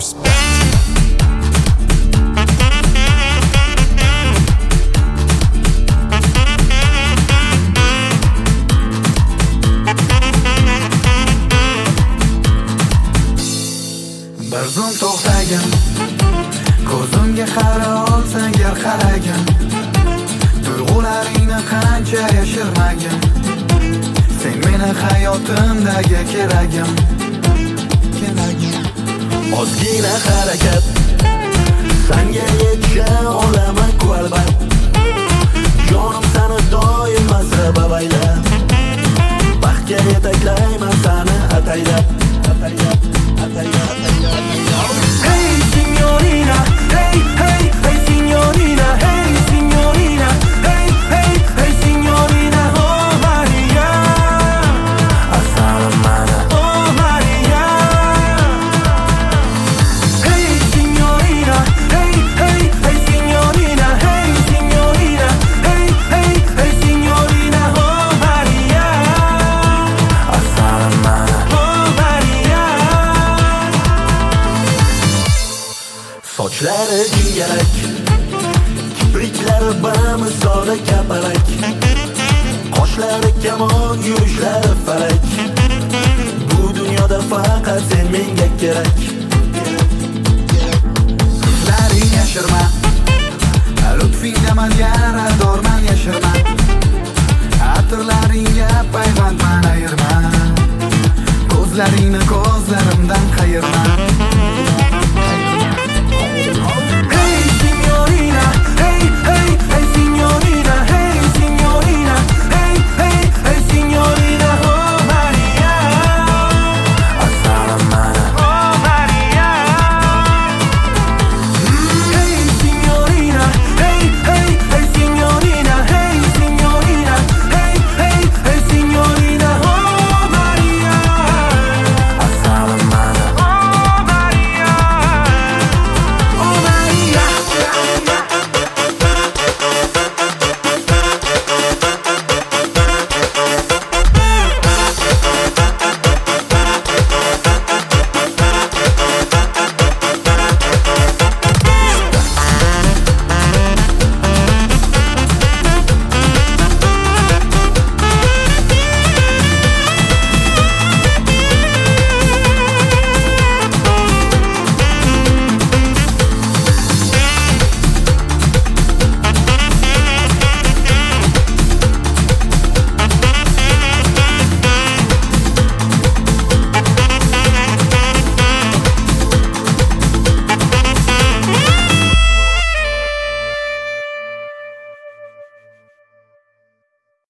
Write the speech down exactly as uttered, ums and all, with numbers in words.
respect. Bir zum to'xtagin, ko'zimga qara olsang gar qaragin, tuyg'ularingni qancha yashirmagin, sen meni hayotimdagi keragim, keragim. Ozgina harakat, sanga yetisha olaman albat, jonim seni doim mazrab avaylab, baxtga yetaklayman seni ataylab, ataylab, ataylab, ataylab. Hey signorina, hey, hey, hey signorina, hey signorina, hey, hey, hey signorina, oh Maria, assalamana, oh Maria. Hey signorina, hey, hey, hey signorina, hey signorina, hey, hey, hey signorina, oh Maria, assalamana, oh Maria. Sochlari jingalak, kipriklari bamisoli kapalak, qoshlari kamon, yurishlari falak. Bu dunyoda faqat sen menga kerak.